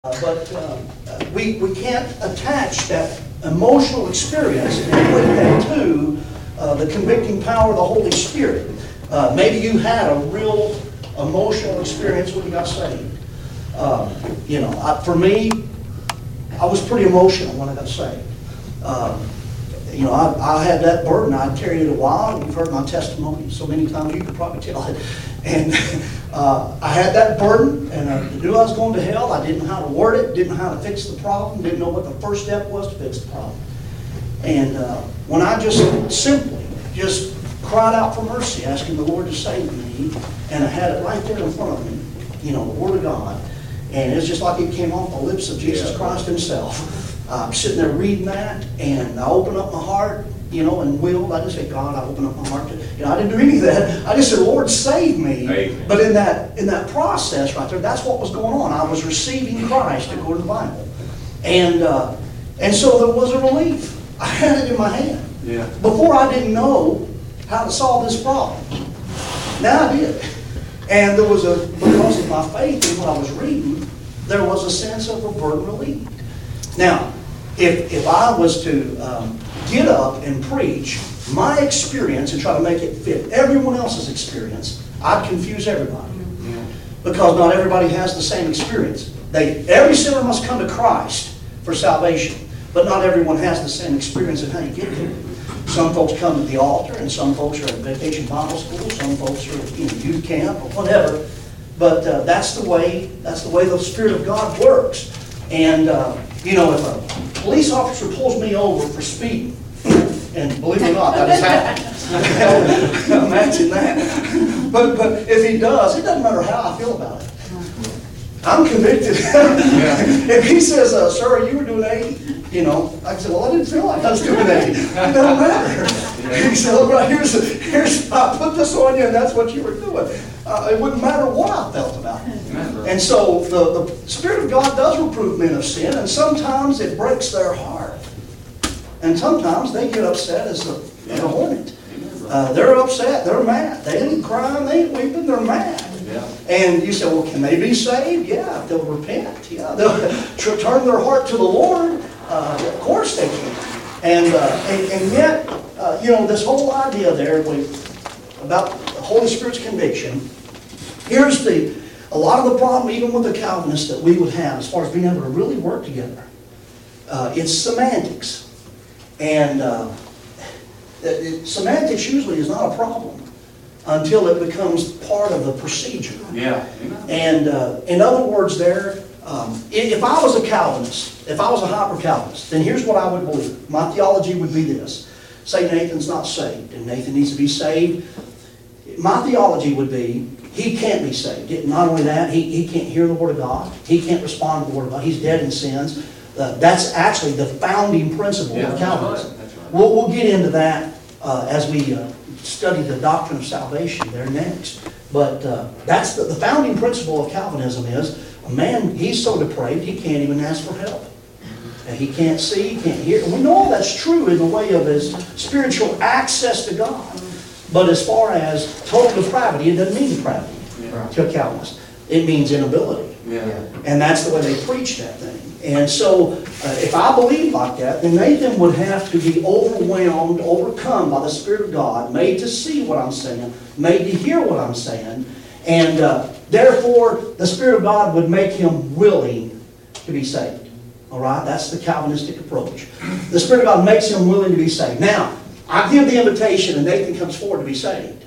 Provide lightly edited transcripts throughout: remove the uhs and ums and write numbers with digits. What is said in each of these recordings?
But we can't attach that emotional experience and equate that to the convicting power of the Holy Spirit. Maybe you had a real emotional experience when you got saved. For me, I was pretty emotional when I got saved. I had that burden. I carried it a while. You've heard my testimony so many times, you could probably tell it. And I had that burden, and I knew I was going to hell. I didn't know how to word it, didn't know how to fix the problem, didn't know what the first step was to fix the problem. And when I just simply cried out for mercy, asking the Lord to save me, and I had it right there in front of me, the Word of God, and it's just like it came off the lips of Jesus Christ Himself. I'm sitting there reading that, and I open up my heart, and willed. I just say, God, I open up my heart to, I didn't do any of that. I just said, Lord, save me. Amen. But in that process right there, that's what was going on. I was receiving Christ according to the Bible. And so there was a relief. I had it in my hand. Yeah. Before I didn't know how to solve this problem. Now I did. And there was because of my faith in what I was reading, there was a sense of a burden relieved. Now, if I was to get up and preach my experience and try to make it fit everyone else's experience, I'd confuse everybody. Yeah. Because not everybody has the same experience. Every sinner must come to Christ for salvation, but not everyone has the same experience in how you get there. Some folks come to the altar, and some folks are at vacation Bible school, some folks are in youth camp or whatever. But that's the way the Spirit of God works. And if a police officer pulls me over for speeding, and believe it or not, that has happened. Imagine that. But if he does, it doesn't matter how I feel about it. I'm convicted. If he says, sir, you were doing 80, I said, well, I didn't feel like I was doing 80. It doesn't matter. He said, well, here's I put this on you, and that's what you were doing. It wouldn't matter what I felt about it. And so the Spirit of God does reprove men of sin, and sometimes it breaks their heart. And sometimes they get upset as a hornet. They're upset. They're mad. They ain't crying. They ain't weeping. They're mad. Yeah. And you say, well, can they be saved? Yeah, if they'll repent. Yeah, they'll turn their heart to the Lord. Of course they can. And yet, this whole idea there about the Holy Spirit's conviction, here's a lot of the problem, even with the Calvinists, that we would have as far as being able to really work together. It's semantics. And semantics usually is not a problem until it becomes part of the procedure. Yeah. And in other words if I was a Calvinist, if I was a hyper-Calvinist, then here's what I would believe. My theology would be this. Say Nathan's not saved, and Nathan needs to be saved. My theology would be, he can't be saved. Not only that, he can't hear the Word of God. He can't respond to the Word of God. He's dead in sins. That's actually the founding principle of Calvinism. That's right. We'll get into that as we study the doctrine of salvation there next. But that's the founding principle of Calvinism is, a man, he's so depraved, he can't even ask for help. And he can't see, he can't hear. And we know all that's true in the way of his spiritual access to God. But as far as total depravity, it doesn't mean depravity to a Calvinist. It means inability. Yeah. And that's the way they preach that thing. And so, if I believe like that, then Nathan would have to be overwhelmed, overcome by the Spirit of God, made to see what I'm saying, made to hear what I'm saying, and therefore, the Spirit of God would make him willing to be saved. All right? That's the Calvinistic approach. The Spirit of God makes him willing to be saved. Now, I give the invitation, and Nathan comes forward to be saved.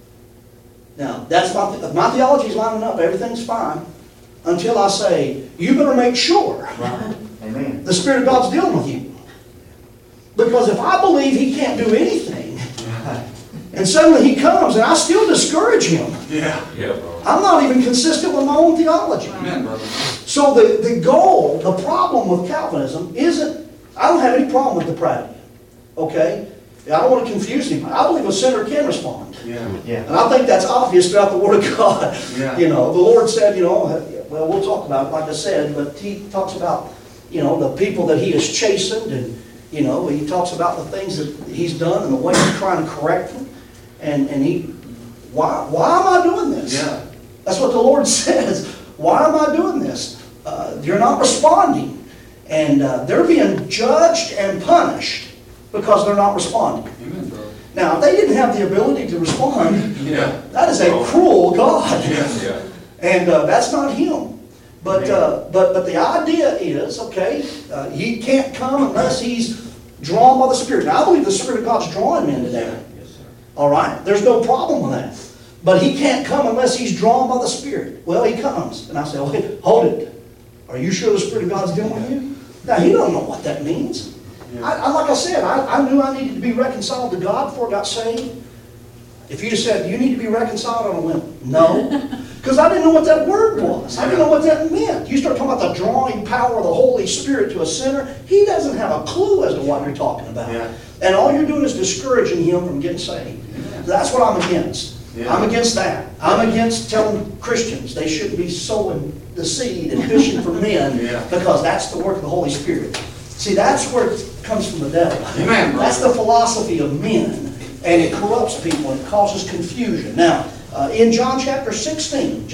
Now, that's my theology's lining up. Everything's fine. Until I say, you better make sure Amen. The Spirit of God's dealing with you. Because if I believe he can't do anything, and suddenly he comes, and I still discourage him, I'm not even consistent with my own theology. Amen, so the goal, the problem with Calvinism isn't, I don't have any problem with depravity. Okay? I don't want to confuse him. I believe a sinner can respond. Yeah. And I think that's obvious throughout the Word of God. Yeah. The Lord said, well, we'll talk about it, like I said, but he talks about, the people that he has chastened, and, he talks about the things that he's done and the way he's trying to correct them. And why am I doing this? Yeah. That's what the Lord says. Why am I doing this? You're not responding. And they're being judged and punished because they're not responding. Amen, brother. Now, if they didn't have the ability to respond, that is a cruel God. And that's not Him. But the idea is, okay, He can't come unless He's drawn by the Spirit. Now, I believe the Spirit of God's drawing men today. All right? There's no problem with that. But He can't come unless He's drawn by the Spirit. Well, He comes. And I say, okay, hold it. Are you sure the Spirit of God's dealing with you? Now, He don't know what that means. Like I said, I knew I needed to be reconciled to God before I got saved. If you just said, you need to be reconciled on a whim. No. Because I didn't know what that word was. I didn't know what that meant. You start talking about the drawing power of the Holy Spirit to a sinner, he doesn't have a clue as to what you're talking about. And all you're doing is discouraging him from getting saved. That's what I'm against. I'm against that. I'm against telling Christians they shouldn't be sowing the seed and fishing for men because that's the work of the Holy Spirit. See, that's where it comes from the devil. Amen, that's the philosophy of men. And it corrupts people and it causes confusion. Now, in John chapter 16,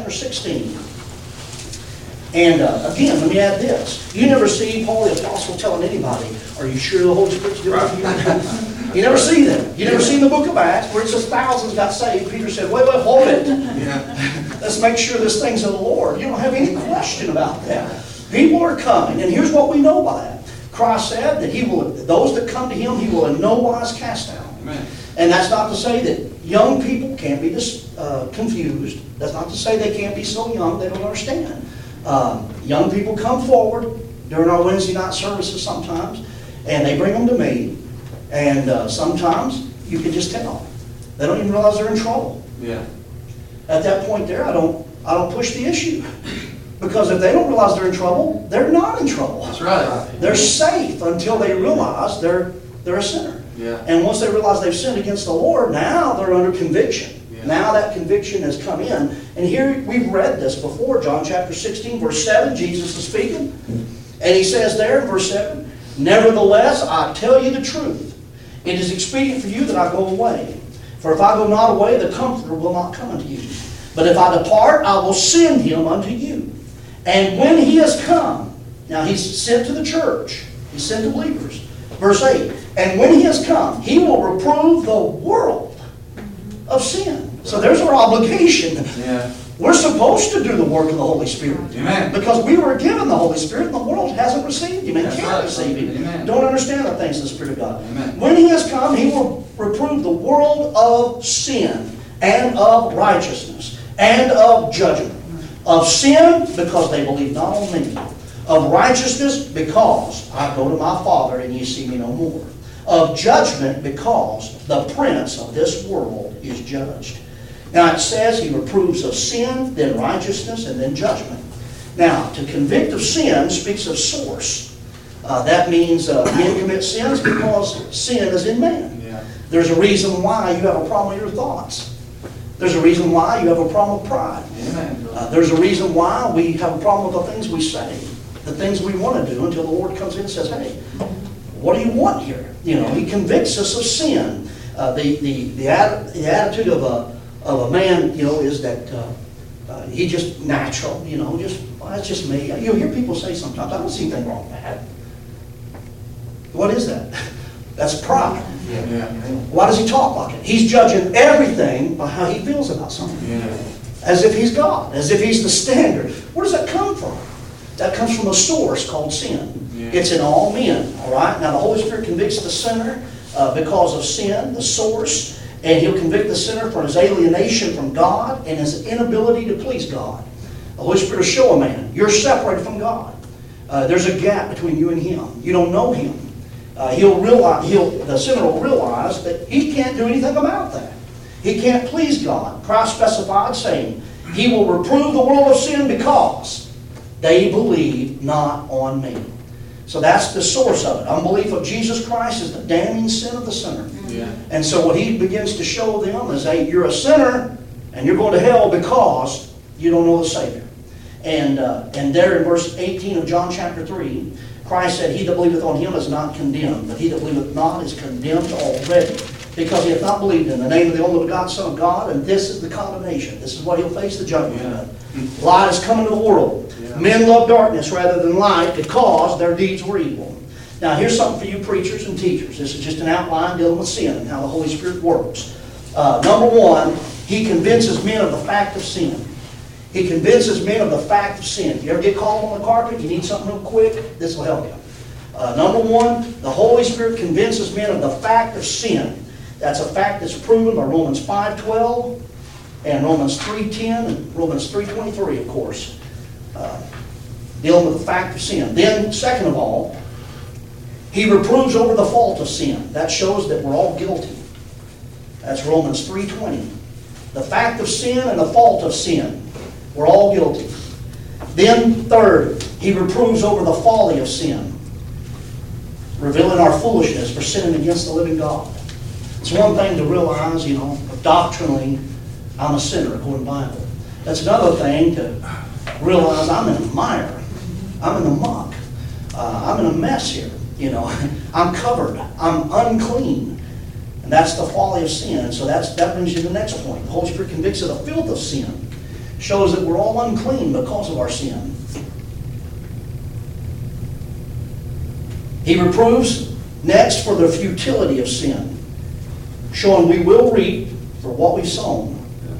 and again, let me add this. You never see Paul the Apostle telling anybody, are you sure the Holy Spirit's doing it? You never see them. You never see in the book of Acts where it says thousands got saved. Peter said, wait, hold it. Let's make sure this thing's of the Lord. You don't have any question about that. People are coming, and here's what we know by that. Christ said that He will, those that come to Him, He will in no wise cast out. Amen. And that's not to say that young people can't be confused. That's not to say they can't be so young they don't understand. Young people come forward during our Wednesday night services sometimes, and they bring them to me. And sometimes you can just tell. They don't even realize they're in trouble. At that point there, I don't push the issue. Because if they don't realize they're in trouble, they're not in trouble. That's right. They're safe until they realize they're a sinner. And once they realize they've sinned against the Lord, now they're under conviction. Now that conviction has come in. And here we've read this before, John chapter 16, verse 7, Jesus is speaking. And He says there in verse 7, nevertheless, I tell you the truth. It is expedient for you that I go away. For if I go not away, the Comforter will not come unto you. But if I depart, I will send Him unto you. And when He has come, now He's sent to the church. He's sent to believers. Verse 8, and when He has come, He will reprove the world of sin. So there's our obligation. We're supposed to do the work of the Holy Spirit. Because we were given the Holy Spirit and the world hasn't received Him and can't receive Him. Don't understand the things of the Spirit of God. When He has come, He will reprove the world of sin and of righteousness and of judgment. Of sin, because they believe not on me. Of righteousness, because I go to my Father and ye see me no more. Of judgment, because the prince of this world is judged. Now it says He reproves of sin, then righteousness, and then judgment. Now, to convict of sin speaks of source. That means men commit sins because sin is in man. There's a reason why you have a problem with your thoughts. There's a reason why you have a problem with pride. There's a reason why we have a problem with the things we say, the things we want to do, until the Lord comes in and says, hey, what do you want here? You know, He convicts us of sin. The attitude of a man, you know, is that he just natural, you know, that's just me. You hear people say sometimes, I don't see anything wrong with that. What is that? That's pride. Why does he talk like it? He's judging everything by how he feels about something. As if he's God, as if he's the standard. Where does that come from? That comes from a source called sin. It's in all men, all right? Now, the Holy Spirit convicts the sinner because of sin, the source, and He'll convict the sinner for his alienation from God and his inability to please God. The Holy Spirit will show a man, you're separated from God. There's a gap between you and Him. You don't know Him. The sinner will realize that he can't do anything about that. He can't please God. Christ specified, saying, He will reprove the world of sin because they believe not on me. So that's the source of it. Unbelief of Jesus Christ is the damning sin of the sinner. And so what He begins to show them is, hey, you're a sinner and you're going to hell because you don't know the Savior. And there in verse 18 of John chapter 3, Christ said, He that believeth on Him is not condemned, but he that believeth not is condemned already, because he hath not believed in the name of the only begotten Son of God, and this is the condemnation. This is what he'll face the judgment of. Light is coming to the world. Men love darkness rather than light because their deeds were evil. Now here's something for you preachers and teachers. This is just an outline dealing with sin and how the Holy Spirit works. Number one, he convinces men of the fact of sin. He convinces men of the fact of sin. If you ever get caught on the carpet, you need something real quick, this will help you. Number one, the Holy Spirit convinces men of the fact of sin. That's a fact that's proven by Romans 5:12 and Romans 3:10 and Romans 3:23, of course. Dealing with the fact of sin. Then, second of all, he reproves over the fault of sin. That shows that we're all guilty. That's Romans 3:20. The fact of sin and the fault of sin. We're all guilty. Then, third, he reproves over the folly of sin, revealing our foolishness for sinning against the living God. It's one thing to realize, doctrinally, I'm a sinner according to the Bible. That's another thing to realize I'm in the mire. I'm in the muck. I'm in a mess here. I'm covered. I'm unclean. And that's the folly of sin. So that brings you to the next point. The Holy Spirit convicts of the filth of sin. Shows that we're all unclean because of our sin. He reproves next for the futility of sin, showing we will reap for what we've sown.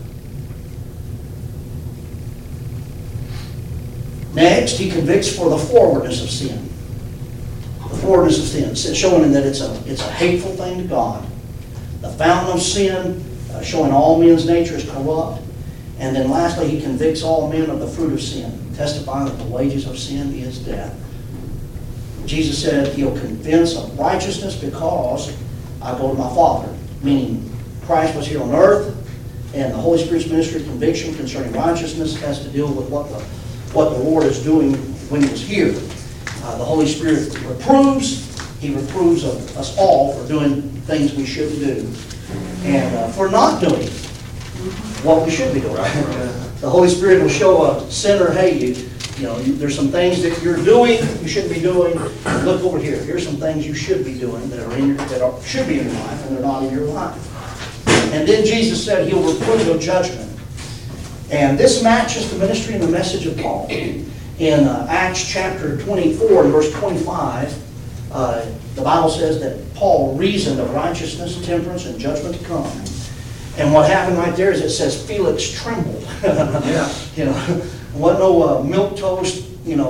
Next, he convicts for the forwardness of sin. The forwardness of sin, showing that it's a hateful thing to God. The fountain of sin, showing all men's nature is corrupt. And then lastly, he convicts all men of the fruit of sin, testifying that the wages of sin is death. Jesus said he'll convince of righteousness because I go to my Father. Meaning Christ was here on earth, and the Holy Spirit's ministry of conviction concerning righteousness has to deal with what the Lord is doing when he was here. The Holy Spirit reproves. He reproves of us all for doing things we shouldn't do, and for not doing what we should be doing. The Holy Spirit will show a sinner, hey, there's some things that you're doing you shouldn't be doing. Look over here. Here's some things you should be doing that should be in your life, and they're not in your life. And then Jesus said he'll reprove of judgment. And this matches the ministry and the message of Paul. In Acts chapter 24 and verse 25, the Bible says that Paul reasoned of righteousness, temperance, and judgment to come. And what happened right there is it says Felix trembled. It wasn't no milk toast,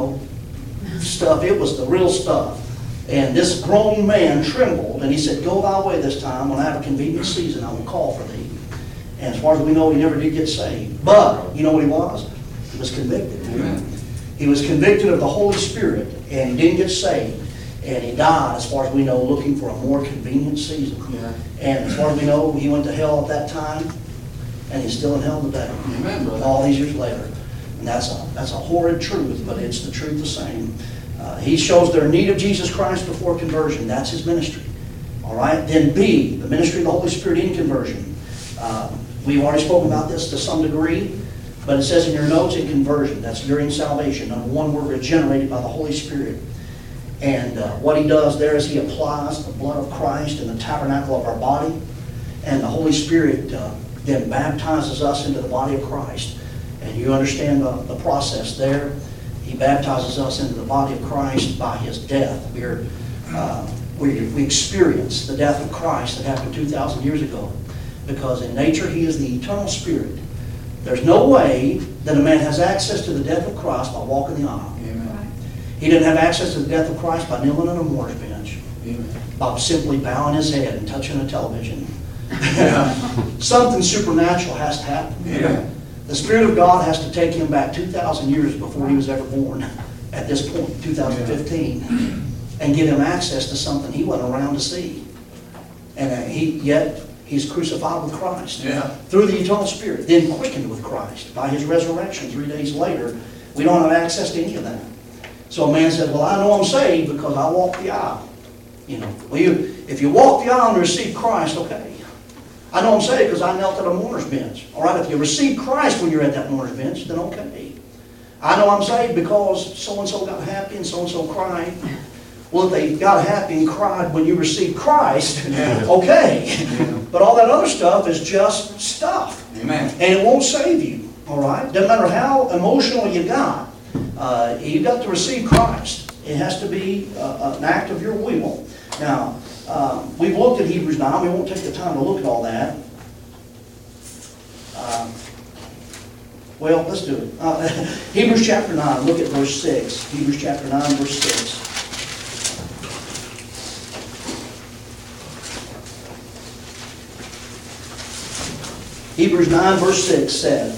stuff. It was the real stuff. And this grown man trembled, and he said, "Go thy way this time. When I have a convenient season, I will call for thee." And as far as we know, he never did get saved. But you know what he was? He was convicted. Amen. He was convicted of the Holy Spirit, and he didn't get saved. And he died, as far as we know, looking for a more convenient season. Yeah. And as far as we know, he went to hell at that time, and he's still in hell today. Amen, brother. All these years later. And that's a horrid truth, but it's the truth the same. He shows their need of Jesus Christ before conversion. That's his ministry. All right? Then B, the ministry of the Holy Spirit in conversion. We've already spoken about this to some degree, but it says in your notes in conversion. That's during salvation. Number one, we're regenerated by the Holy Spirit. And what he does there is he applies the blood of Christ in the tabernacle of our body. And the Holy Spirit then baptizes us into the body of Christ. And you understand the process there. He baptizes us into the body of Christ by his death. We experience the death of Christ that happened 2,000 years ago. Because in nature he is the eternal Spirit. There's no way that a man has access to the death of Christ by walking the aisle. Amen. He didn't have access to the death of Christ by kneeling on a mourner's bench. Amen. By simply bowing his head and touching a television. Yeah. Something supernatural has to happen. Yeah. The Spirit of God has to take him back 2,000 years before he was ever born, at this point, 2015, and give him access to something he wasn't around to see. And yet he's crucified with Christ through the eternal Spirit, then quickened with Christ by his resurrection 3 days later. We don't have access to any of that. So a man said, well, I know I'm saved because I walked the aisle. If you walk the aisle and receive Christ, okay. I know I'm saved because I knelt at a mourner's bench. All right, if you receive Christ when you're at that mourner's bench, then okay. I know I'm saved because so-and-so got happy and so-and-so cried. Well, if they got happy and cried when you received Christ, Yeah. okay. Yeah. But all that other stuff is just stuff. Amen. And it won't save you, all right? Doesn't matter how emotional you got. You've got to receive Christ. It has to be an act of your will. Now, we've looked at Hebrews 9. We won't take the time to look at all that. Well, let's do it. Hebrews chapter 9, look at verse 6. Hebrews chapter 9, verse 6. Hebrews 9, verse 6 said,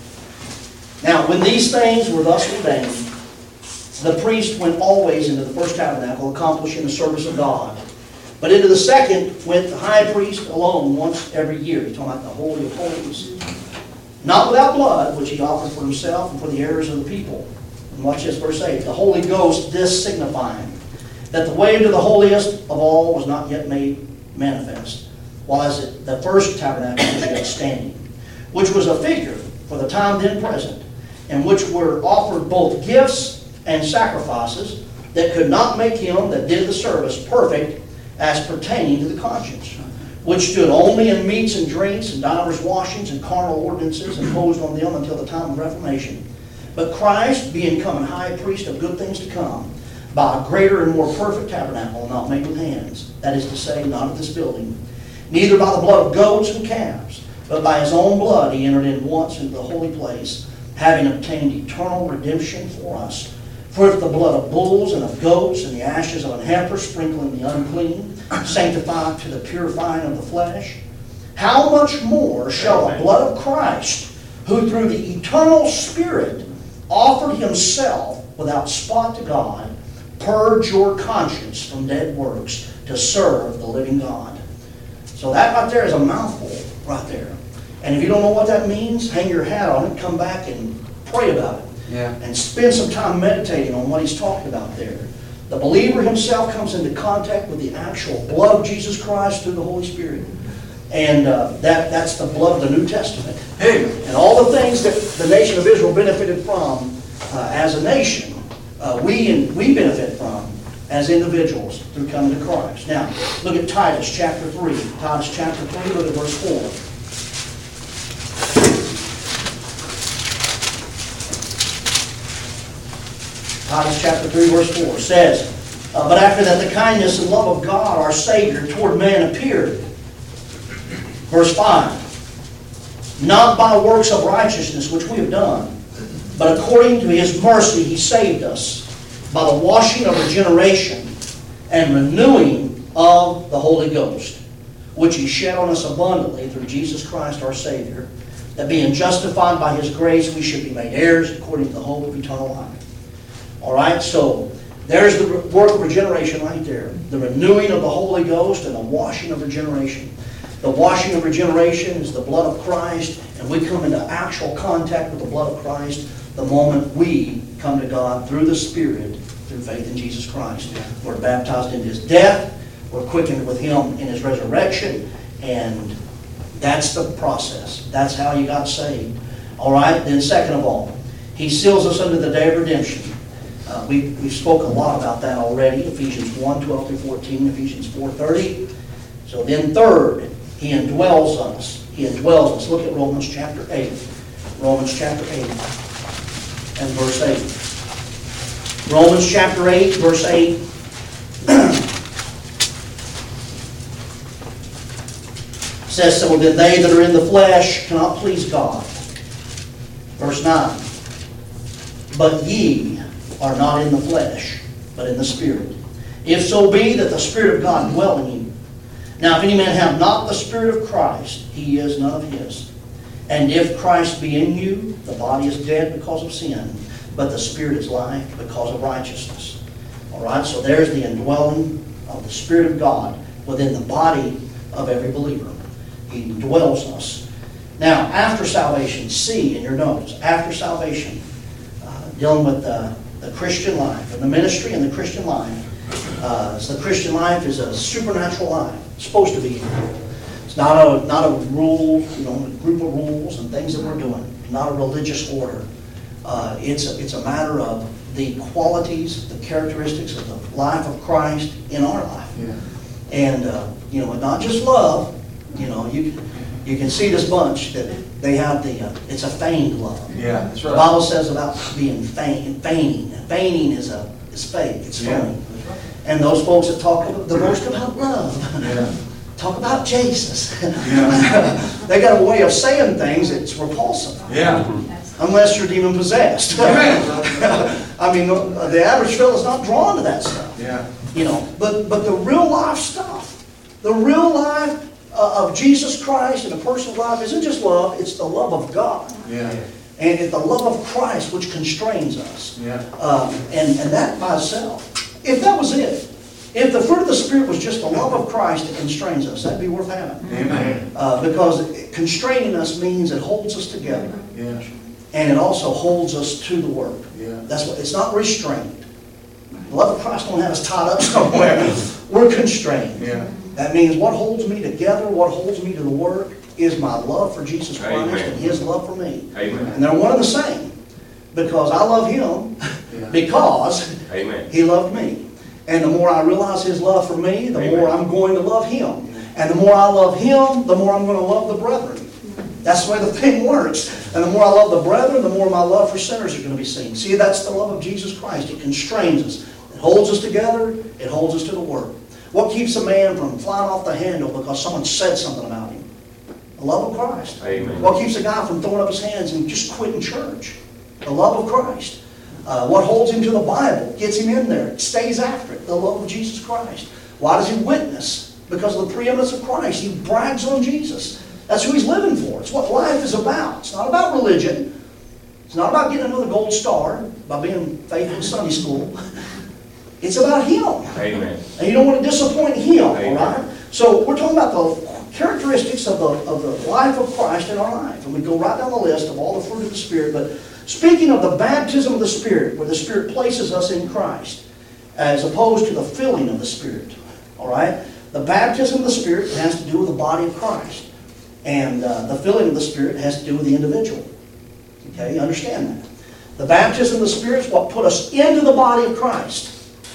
Now, when these things were thus ordained, the priest went always into the first tabernacle, accomplishing the service of God. But into the second went the high priest alone once every year. He's talking about the Holy of Holies. Not without blood, which he offered for himself and for the errors of the people. And watch this, verse 8. The Holy Ghost, this signifying, that the way into the holiest of all was not yet made manifest, while as the first tabernacle was yet standing, which was a figure for the time then present, in which were offered both gifts and sacrifices that could not make him that did the service perfect as pertaining to the conscience, which stood only in meats and drinks and divers washings and carnal ordinances imposed on them until the time of Reformation. But Christ, being come an high priest of good things to come, by a greater and more perfect tabernacle, not made with hands, that is to say, not of this building, neither by the blood of goats and calves, but by his own blood he entered in once into the holy place, having obtained eternal redemption for us. For if the blood of bulls and of goats and the ashes of an heifer sprinkling the unclean sanctify to the purifying of the flesh, how much more shall the blood of Christ, who through the eternal Spirit offered himself without spot to God, purge your conscience from dead works to serve the living God. So that right there is a mouthful right there. And if you don't know what that means, hang your hat on it, come back and pray about it. Yeah. And spend some time meditating on what he's talking about there. The believer himself comes into contact with the actual blood of Jesus Christ through the Holy Spirit. And that's the blood of the New Testament. Hey. And all the things that the nation of Israel benefited from as a nation, we benefit from as individuals through coming to Christ. Now, look at Titus chapter 3. Titus chapter 3, look at verse 4. Titus chapter 3, verse 4 says, But after that the kindness and love of God, our Savior, toward man appeared. Verse 5, Not by works of righteousness which we have done, but according to his mercy he saved us, by the washing of regeneration and renewing of the Holy Ghost, which he shed on us abundantly through Jesus Christ our Savior, that being justified by his grace we should be made heirs according to the hope of eternal life. All right, so there's the work of regeneration right there. The renewing of the Holy Ghost and the washing of regeneration. The washing of regeneration is the blood of Christ, and we come into actual contact with the blood of Christ the moment we come to God through the Spirit, through faith in Jesus Christ. We're baptized into his death. We're quickened with him in his resurrection, and that's the process. That's how you got saved. All right, then second of all, he seals us unto the day of redemption. We spoke a lot about that already. Ephesians 1, 12 through 14, Ephesians 4, 30. So then third, he indwells us. He indwells us. Look at Romans chapter 8. Romans chapter 8 and verse 8. Romans chapter 8, verse 8. Says, so then they that are in the flesh cannot please God. Verse 9. But ye are not in the flesh, but in the Spirit. If so be that the Spirit of God dwell in you. Now if any man have not the Spirit of Christ, he is none of his. And if Christ be in you, the body is dead because of sin, but the Spirit is life because of righteousness. All right, so there's the indwelling of the Spirit of God within the body of every believer. He indwells us. Now, after salvation, see in your notes, after salvation, dealing with the Christian life, and the ministry and the Christian life. So the Christian life is a supernatural life. It's supposed to be. It's not a rule, a group of rules and things that we're doing. Not a religious order. It's a matter of the qualities, the characteristics of the life of Christ in our life. Yeah. And, not just love. You can see this bunch that they have it's a feigned love. Yeah, that's right. The Bible says about being feigning. Feigning is fake. It's phony. That's right. And those folks that talk the most about love, Yeah. talk about Jesus. Yeah. They got a way of saying things that's repulsive. Yeah. Unless you're demon possessed. Amen. I mean, the average fellow's not drawn to that stuff. Yeah. But the real life stuff, the real life of Jesus Christ in a person's life isn't just love, it's the love of God. Yeah. And it's the love of Christ which constrains us. Yeah. And that by itself, if that was it, if the fruit of the Spirit was just the love of Christ that constrains us, that'd be worth having. Amen. Because constraining us means it holds us together. Yeah. And it also holds us to the work. Yeah. That's what, it's not restrained. The love of Christ don't have us tied up somewhere. We're constrained. Yeah. That means what holds me together, what holds me to the work, is my love for Jesus Christ Amen. and His love for me. Amen. And they're one and the same. Because I love Him, Yeah. because Amen. He loved me. And the more I realize His love for me, the Amen. more I'm going to love Him. And the more I love Him, the more I'm going to love the brethren. That's the way the thing works. And the more I love the brethren, the more my love for sinners are going to be seen. See, that's the love of Jesus Christ. It constrains us. It holds us together. It holds us to the work. What keeps a man from flying off the handle because someone said something about him? The love of Christ. Amen. What keeps a guy from throwing up his hands and just quitting church? The love of Christ. What holds him to the Bible, gets him in there, stays after it, the love of Jesus Christ. Why does he witness? Because of the preeminence of Christ. He brags on Jesus. That's who he's living for. It's what life is about. It's not about religion. It's not about getting another gold star by being faithful in Sunday school. It's about Him. Amen. And you don't want to disappoint Him, Amen. all right? So we're talking about the characteristics of the life of Christ in our life. And we go right down the list of all the fruit of the Spirit. But speaking of the baptism of the Spirit, where the Spirit places us in Christ, as opposed to the filling of the Spirit, all right? The baptism of the Spirit has to do with the body of Christ. And the filling of the Spirit has to do with the individual. Okay, you understand that? The baptism of the Spirit is what put us into the body of Christ.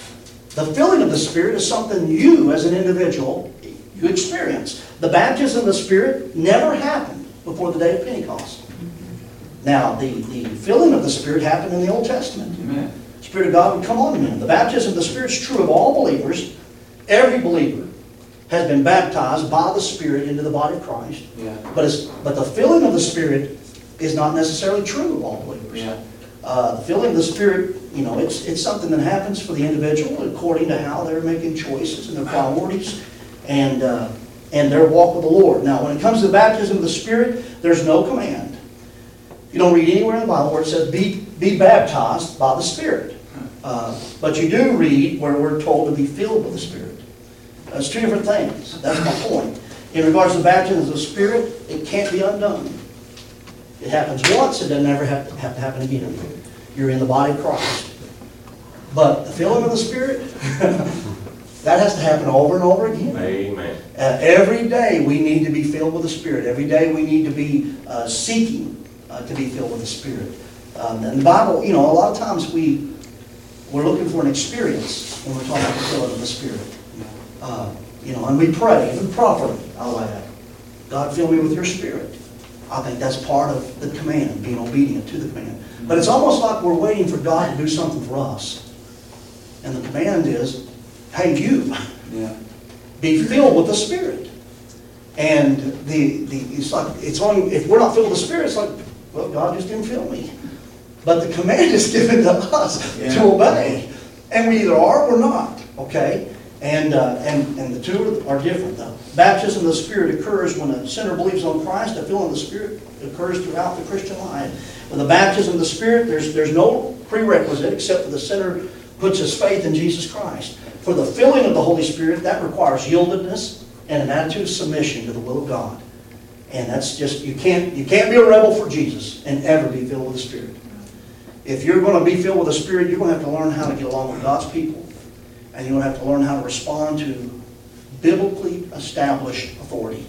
The filling of the Spirit is something you, as an individual, you experience. The baptism of the Spirit never happened before the day of Pentecost. Now, the filling of the Spirit happened in the Old Testament. Amen. The Spirit of God would come on men. The baptism of the Spirit is true of all believers. Every believer has been baptized by the Spirit into the body of Christ. Yeah. But the filling of the Spirit is not necessarily true of all believers. Yeah. The filling of the Spirit, it's something that happens for the individual according to how they're making choices and their priorities and their walk with the Lord. Now, when it comes to the baptism of the Spirit, there's no command. You don't read anywhere in the Bible where it says, be baptized by the Spirit. But you do read where we're told to be filled with the Spirit. It's two different things. That's my point. In regards to the baptism of the Spirit, it can't be undone. It happens once, it doesn't ever have to happen again. You're in the body of Christ. But the filling of the Spirit, that has to happen over and over again. Amen. Every day we need to be filled with the Spirit. Every day we need to be seeking to be filled with the Spirit. And the Bible, a lot of times we're looking for an experience when we're talking about the filling of the Spirit. And we pray, even properly, I'll add. God, fill me with your Spirit. I think that's part of the command, being obedient to the command. But it's almost like we're waiting for God to do something for us. And the command is, hey, you, be filled with the Spirit. And it's only, if we're not filled with the Spirit, it's like, well, God just didn't fill me. But the command is given to us to obey. And we either are or we're not, okay? And the two are different, though. Baptism of the Spirit occurs when a sinner believes on Christ. The filling of the Spirit occurs throughout the Christian life. With the baptism of the Spirit, there's no prerequisite except for the sinner puts his faith in Jesus Christ. For the filling of the Holy Spirit, that requires yieldedness and an attitude of submission to the will of God. And that's just, you can't be a rebel for Jesus and ever be filled with the Spirit. If you're going to be filled with the Spirit, you're going to have to learn how to get along with God's people. And you're going to have to learn how to respond to biblically established authority.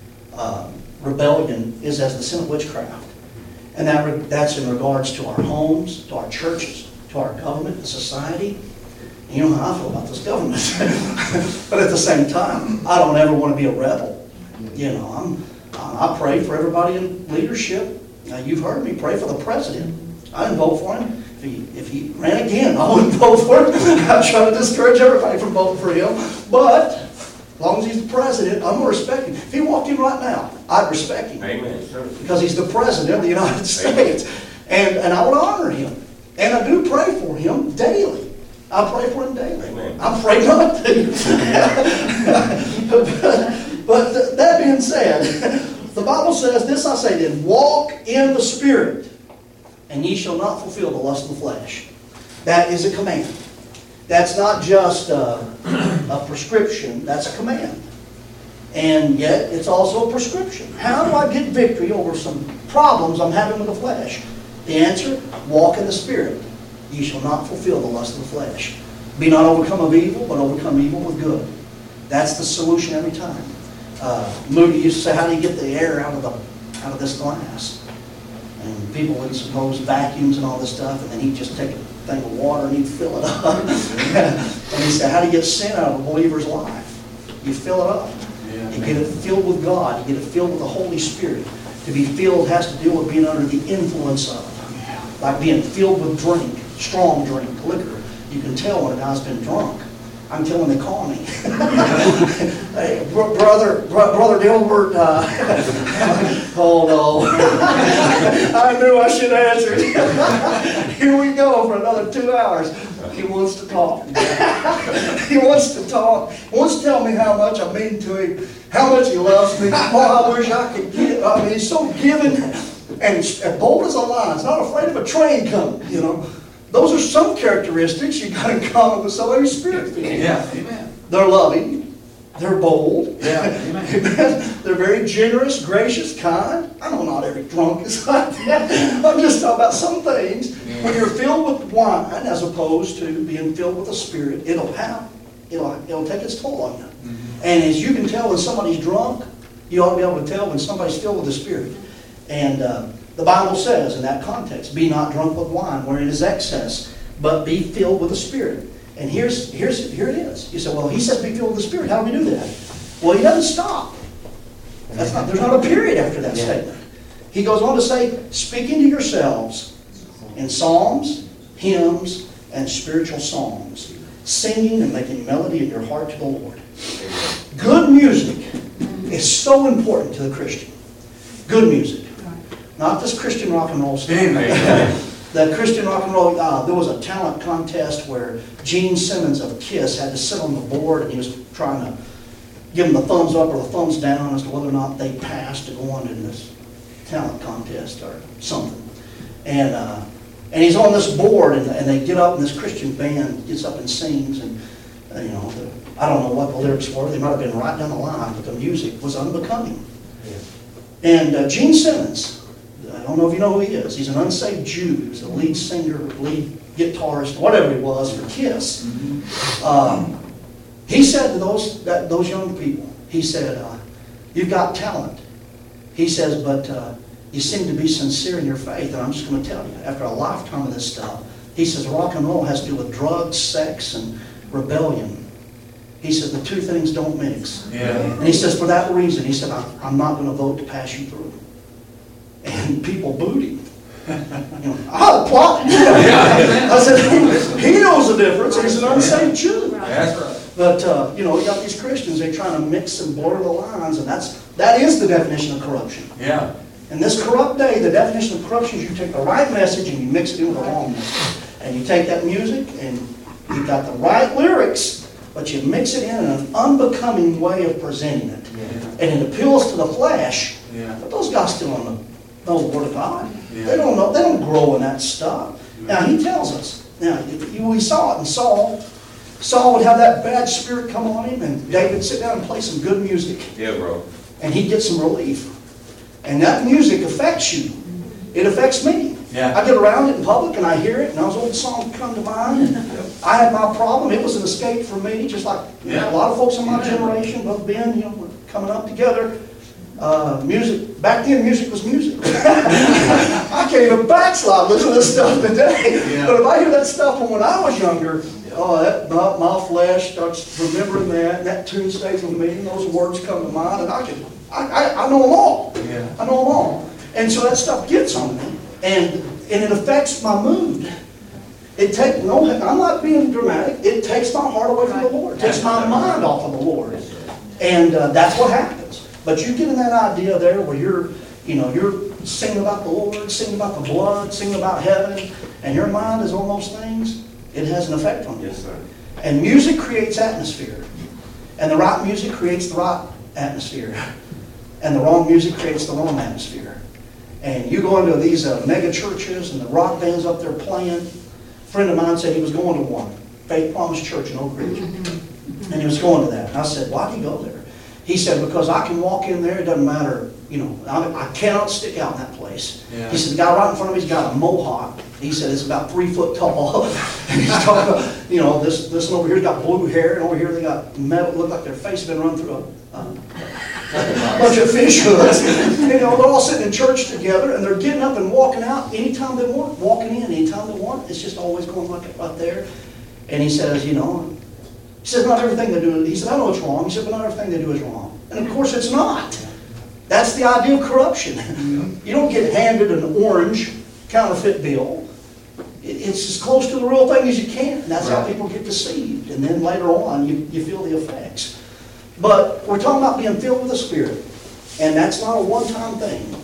Rebellion is as the sin of witchcraft. And that's in regards to our homes, to our churches, to our government and society. And you know how I feel about this government. But at the same time, I don't ever want to be a rebel. You know, I pray for everybody in leadership. Now, you've heard me pray for the president. I didn't vote for him. If he ran again, I wouldn't vote for him. I try to discourage everybody from voting for him. But as long as he's the president, I'm going to respect him. If he walked in right now, I'd respect him. Amen. Because he's the president of the United States. And I would honor him. And I do pray for him daily. I pray for him daily. Amen. I'm afraid not to. but that being said, the Bible says, this I say then, walk in the Spirit, and ye shall not fulfill the lust of the flesh. That is a command. That's not just a prescription, that's a command. And yet, it's also a prescription. How do I get victory over some problems I'm having with the flesh? The answer, walk in the Spirit. Ye shall not fulfill the lust of the flesh. Be not overcome of evil, but overcome evil with good. That's the solution every time. Moody used to say, how do you get the air out of this glass? And people would suppose vacuums and all this stuff, and then he'd just take a thing of water and he'd fill it up. And he said, how do you get sin out of a believer's life? You fill it up. You get it filled with God. You get it filled with the Holy Spirit. To be filled has to do with being under the influence of. Like being filled with drink, strong drink, liquor. You can tell when a guy's been drunk. I can tell when they call me. Hey, brother Dilbert. Oh no. I knew I should answer it. Here we go for another 2 hours. He wants to talk. He wants to talk. He wants to tell me how much I mean to him, how much he loves me. Oh, I wish I could get. I mean, he's so giving and bold as a lion. He's not afraid of a train coming, you know. Those are some characteristics you got in common with somebody who's spirit-filled. Yeah, amen. They're loving. They're bold. Yeah, amen. They're very generous, gracious, kind. I know not every drunk is like that. I'm just talking about some things. When you're filled with wine as opposed to being filled with the Spirit, it'll take its toll on you. And as you can tell when somebody's drunk, you ought to be able to tell when somebody's filled with the Spirit. And the Bible says in that context, be not drunk with wine wherein is excess, but be filled with the Spirit. And here it is. You say, well, he says be filled with the Spirit. How do we do that? Well, he doesn't stop. There's not a period after that statement. He goes on to say, speaking to yourselves in psalms, hymns, and spiritual songs, singing and making melody in your heart to the Lord. Good music is so important to the Christian. Good music. Not this Christian rock and roll stuff. The Christian rock and roll, there was a talent contest where Gene Simmons of KISS had to sit on the board and he was trying to give them the thumbs up or the thumbs down as to whether or not they passed to go on in this talent contest or something. And he's on this board and they get up and this Christian band gets up and sings and you know, I don't know what the lyrics were. They might have been right down the line, but the music was unbecoming. And Gene Simmons, I don't know if you know who he is. He's an unsaved Jew. He was the lead singer, lead guitarist, whatever he was for KISS. He said to those young people, he said, you've got talent. He says, but you seem to be sincere in your faith. And I'm just going to tell you, after a lifetime of this stuff, he says rock and roll has to do with drugs, sex, and rebellion. He says the two things don't mix. Yeah. And he says for that reason, he said, I'm not going to vote to pass you through. And people booed him. You know, I applaud him. I said, he knows the difference. He's an unsaved Jew. That's right. But, you know, we got these Christians, they're trying to mix and blur the lines, and that is the definition of corruption. Yeah. In this corrupt day, the definition of corruption is you take the right message and you mix it in with the wrong message. And you take that music and you've got the right lyrics, but you mix it in an unbecoming way of presenting it. Yeah. And it appeals to the flesh. Yeah. But those guys still don't know the Word of God. Yeah. They don't know. They don't grow in that stuff. Now, he tells us. Now, we saw it in Saul. Saul would have that bad spirit come on him, and David would sit down and play some good music. Yeah, bro. And he'd get some relief. And that music affects you. It affects me. Yeah. I get around it in public and I hear it, and those old songs come to mind. I had my problem. It was an escape for me, just like a lot of folks in my generation, both Ben, were coming up together. Music, back then music was music. I can't even backslide listen to this stuff today. Yeah. But if I hear that stuff from when I was younger, oh, that my flesh starts remembering that, and that tune stays with me, and those words come to mind, and I know them all. Yeah. I know them all. And so that stuff gets on me, and it affects my mood. I'm not being dramatic. It takes my heart away from the Lord. It takes my mind off of the Lord. And that's what happens. But you get in that idea there where you're singing about the Lord, singing about the blood, singing about heaven, and your mind is on those things, it has an effect on you. Yes, sir. And music creates atmosphere. And the right music creates the right atmosphere. And the wrong music creates the wrong atmosphere. And you go into these mega churches and the rock bands up there playing. A friend of mine said he was going to one, Faith Promise Church in Oak Ridge. And he was going to that. And I said, why do you go there? He said, because I can walk in there, it doesn't matter, I cannot stick out in that place. Yeah. He said, the guy right in front of me's got a mohawk. He said, it's about 3 foot tall. And he's talking about, this one over here's got blue hair, and over here they got metal, look like their face has been run through a bunch of fish hoods. They're all sitting in church together, and they're getting up and walking out anytime they want, walking in anytime they want. It's just always going like it right there. And he says, he says, not everything they do, he said, I know it's wrong. He said, but not everything they do is wrong. And of course it's not. That's the idea of corruption. You don't get handed an orange counterfeit bill. It's as close to the real thing as you can. And that's how people get deceived. And then later on, you feel the effects. But we're talking about being filled with the Spirit. And that's not a one-time thing.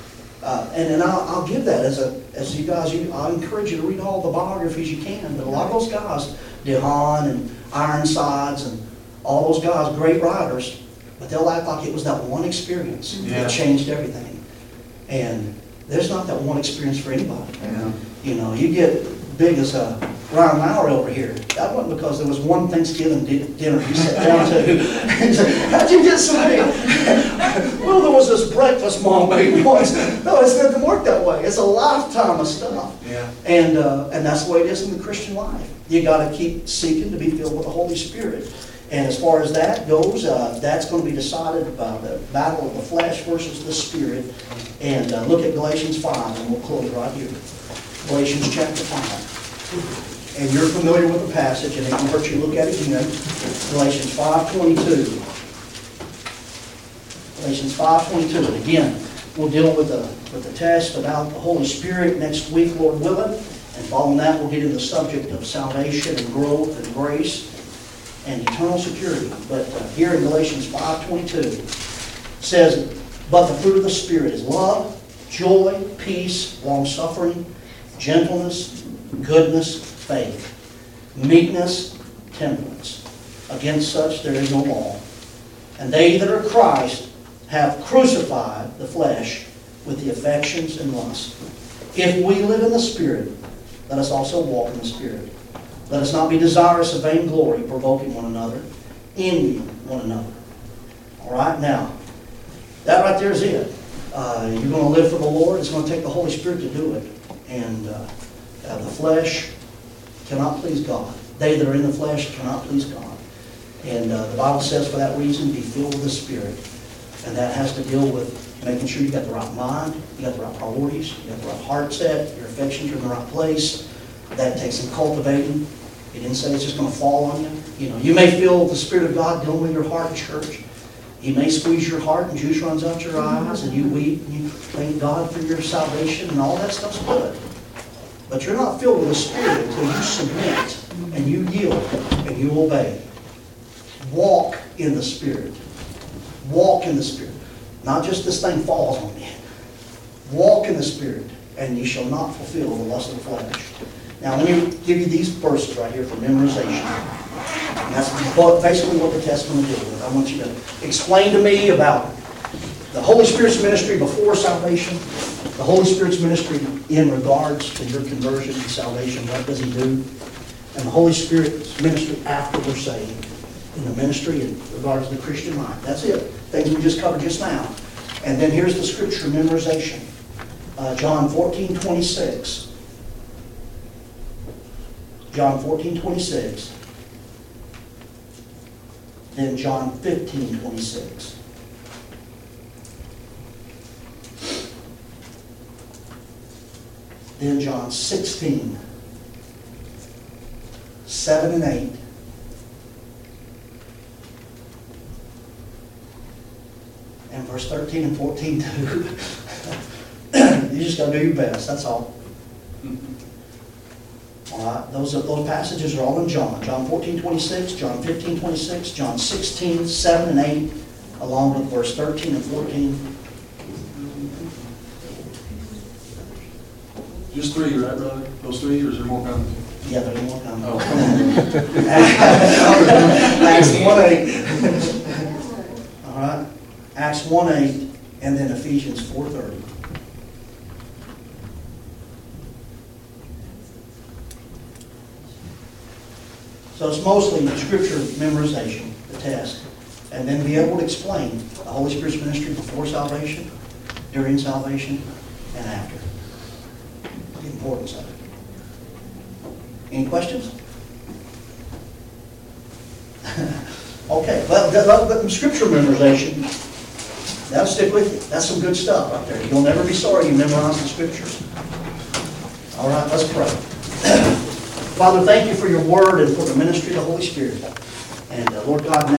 And I'll give that as you guys, I encourage you to read all the biographies you can. But a lot of those guys, DeHaan and Ironsides and all those guys, great writers, but they'll act like it was that one experience that changed everything. And there's not that one experience for anybody. Yeah. You get big as Ryan Lowry over here. That wasn't because there was one Thanksgiving dinner he sat down to. He said, how'd you get so big? Well, there was this breakfast Mom made once. No, it doesn't work that way. It's a lifetime of stuff. Yeah. And that's the way it is in the Christian life. You got to keep seeking to be filled with the Holy Spirit. And as far as that goes, that's going to be decided by the battle of the flesh versus the Spirit. And look at Galatians 5, and we'll close right here. Galatians chapter 5. And you're familiar with the passage, and it won't hurt you to look at it again. Galatians 5:22. Galatians 5:22. And again, we'll deal with the test about the Holy Spirit next week, Lord willing. And following that, we'll get into the subject of salvation and growth and grace and eternal security. But here in Galatians 5:22 says, but the fruit of the Spirit is love, joy, peace, long-suffering, gentleness, goodness, faith, meekness, temperance. Against such there is no law. And they that are Christ have crucified the flesh with the affections and lusts. If we live in the Spirit, let us also walk in the Spirit. Let us not be desirous of vainglory, provoking one another, envying one another. All right, now, that right there is it. You're going to live for the Lord. It's going to take the Holy Spirit to do it. And the flesh cannot please God. They that are in the flesh cannot please God. And the Bible says for that reason, be filled with the Spirit. And that has to deal with making sure you got the right mind, you got the right priorities, you got the right heart set, your affections are in the right place. That takes some cultivating. He didn't say it's just going to fall on you. You may feel the Spirit of God dealing with your heart in church. He may squeeze your heart and juice runs out your eyes and you weep and you thank God for your salvation and all that stuff's good. But you're not filled with the Spirit until you submit and you yield and you obey. Walk in the Spirit. Walk in the Spirit. Not just this thing falls on me. Walk in the Spirit, and ye shall not fulfill the lust of the flesh. Now, let me give you these verses right here for memorization. And that's basically what the test's going to deal with. I want you to explain to me about the Holy Spirit's ministry before salvation, the Holy Spirit's ministry in regards to your conversion and salvation. What does He do? And the Holy Spirit's ministry after we're saved, in the ministry in regards to the Christian life. That's it. Things we just covered just now. And then here's the scripture memorization. John 14:26. John 14:26. Then John 15:26. then John 16, 7 and 8. And verse 13 and 14 too. You just gotta do your best, that's all. All right, those passages are all in John. John 14, 26, John 15, 26, John 16, 7 and 8, along with verse 13 and 14. Just three, right, brother? Those three, or is there more coming? Yeah, there's more coming. Oh. Acts 1:8. All right, Acts 1:8, and then Ephesians 4:30. So it's mostly scripture memorization, the test, and then be able to explain the Holy Spirit's ministry before salvation, during salvation, and after. The importance of it. Any questions? Okay, well, the scripture memorization, that'll stick with you. That's some good stuff right there. You'll never be sorry you memorized the scriptures. All right, let's pray. Father, thank you for your word and for the ministry of the Holy Spirit. And Lord God,